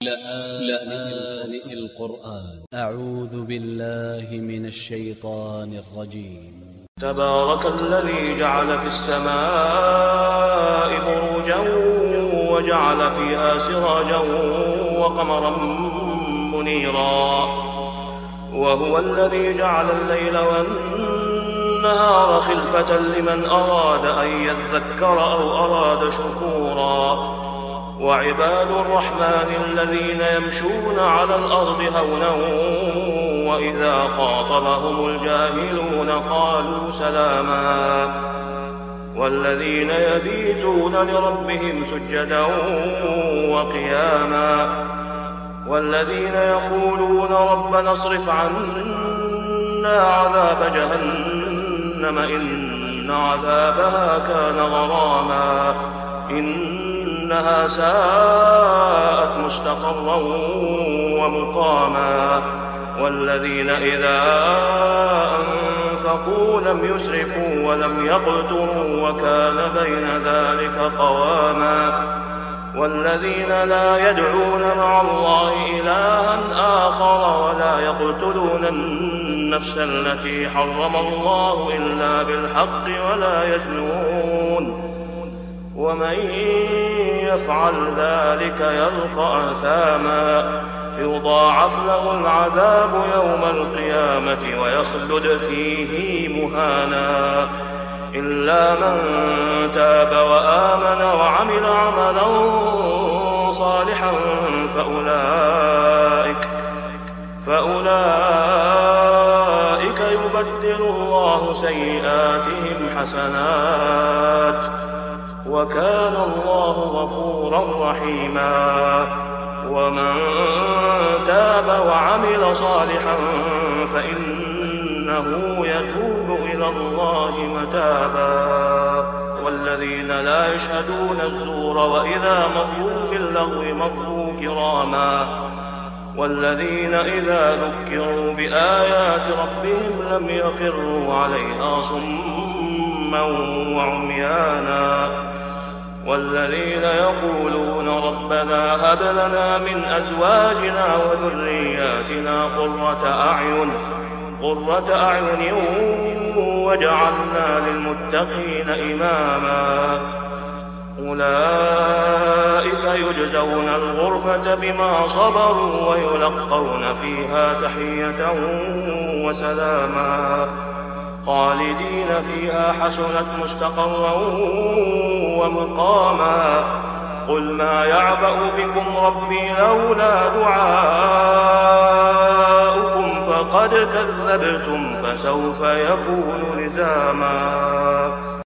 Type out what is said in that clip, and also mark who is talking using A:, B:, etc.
A: لآن القرآن أ ع و ذ ب ا ل ل ه من ا ل ش ي ط ا ن ا ل ج ي م
B: تبارك الذي جعل في السماء بروجا وجعل فيها سراجا وقمرا منيرا وهو الذي جعل الليل والنهار خلفة لمن أراد أن يذكر أو أراد شكورا وعباد الرحمن الذين يمشون على الأرض هونا وإذا خاطبهم الجاهلون قالوا سلاما والذين يبيتون لربهم سجدا وقياما والذين يقولون ربنا اصرف عنا عذاب جهنم إن عذابها كان غراما إنها ساءت مستقرا ومقاما والذين إذا أنفقوا لم يسرفوا ولم يقتروا وكان بين ذلك قواما والذين لا يدعون مع الله إلها آخر ولا يقتلون النفس التي حرم الله إلا بالحق ولا يزنون ومن يفعل ذلك يلقى أثاما يضاعف له العذاب يوم القيامة ويخلد فيه مهانا إلا من تاب وآمن وعمل عملا صالحا فأولئك يبدل الله سيئاتهم حسنات وكان الله غفورا رحيما ومن تاب وعمل صالحا فإنه يتوب إلى الله متابا والذين لا يشهدون الزور وإذا مروا باللغو مروا كراما والذين إذا ذكروا بآيات ربهم لم يخروا عليها صما وعميانا والذين يقولون ربنا هب لنا من أزواجنا وذرياتنا قرة أعين وجعلنا للمتقين إماما أولئك يجزون الغرفة بما صبروا ويلقون فيها تحية وسلاما خالدين فيها حسنت مستقرا ومقاما قل ما يعبأ بكم ربي لولا دعاؤكم فقد كذبتم فسوف يكون لزاما